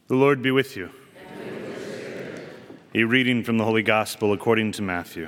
The Lord be with you. A reading from the Holy Gospel according to Matthew.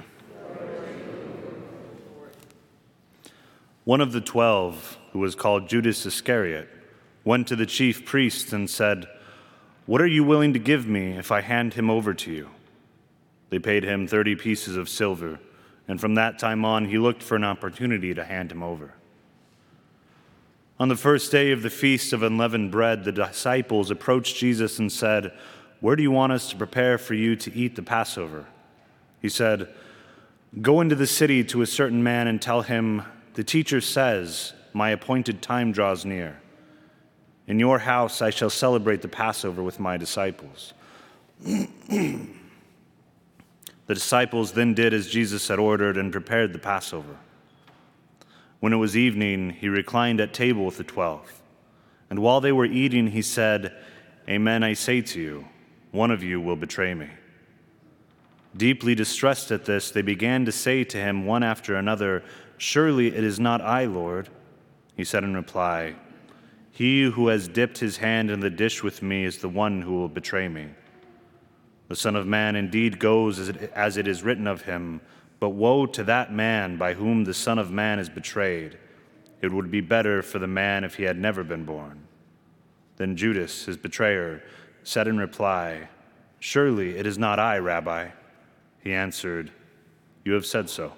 One of the 12, who was called Judas Iscariot, went to the chief priests and said, "What are you willing to give me if I hand him over to you?" They paid him 30 pieces of silver, and from that time on he looked for an opportunity to hand him over. On the first day of the Feast of Unleavened Bread, the disciples approached Jesus and said, "Where do you want us to prepare for you to eat the Passover?" He said, "Go into the city to a certain man and tell him, 'The teacher says, my appointed time draws near. In your house I shall celebrate the Passover with my disciples.'" The disciples then did as Jesus had ordered and prepared the Passover. When it was evening, he reclined at table with the 12. And while they were eating, he said, "Amen, I say to you, one of you will betray me." Deeply distressed at this, they began to say to him one after another, "Surely it is not I, Lord." He said in reply, "He who has dipped his hand in the dish with me is the one who will betray me. The Son of Man indeed goes as it is written of him, but woe to that man by whom the Son of Man is betrayed. It would be better for the man if he had never been born." Then Judas, his betrayer, said in reply, "Surely it is not I, Rabbi." He answered, "You have said so."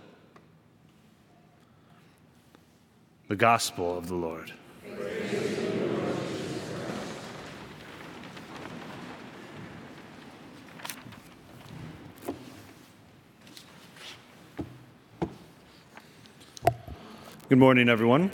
The Gospel of the Lord. Good morning, everyone.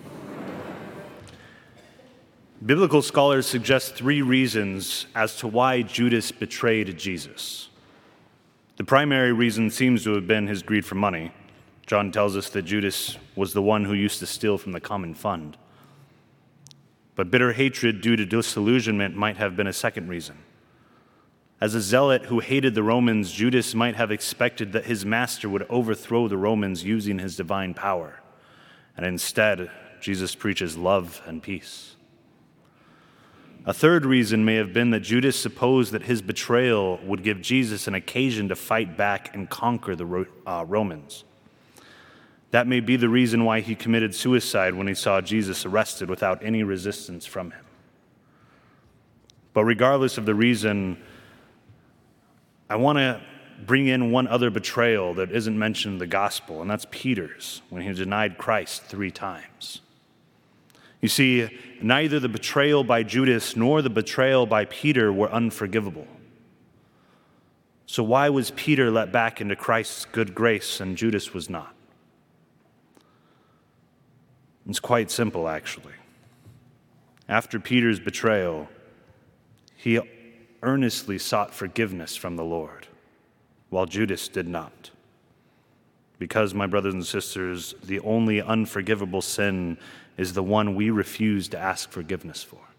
Biblical scholars suggest 3 reasons as to why Judas betrayed Jesus. The primary reason seems to have been his greed for money. John tells us that Judas was the one who used to steal from the common fund. But bitter hatred due to disillusionment might have been a second reason. As a zealot who hated the Romans, Judas might have expected that his master would overthrow the Romans using his divine power. And instead, Jesus preaches love and peace. A third reason may have been that Judas supposed that his betrayal would give Jesus an occasion to fight back and conquer the Romans. That may be the reason why he committed suicide when he saw Jesus arrested without any resistance from him. But regardless of the reason, I want to bring in one other betrayal that isn't mentioned in the gospel, and that's Peter's, when he denied Christ 3 times. You see, neither the betrayal by Judas nor the betrayal by Peter were unforgivable. So why was Peter let back into Christ's good grace and Judas was not? It's quite simple, actually. After Peter's betrayal, he earnestly sought forgiveness from the Lord, while Judas did not. Because, my brothers and sisters, the only unforgivable sin is the one we refuse to ask forgiveness for.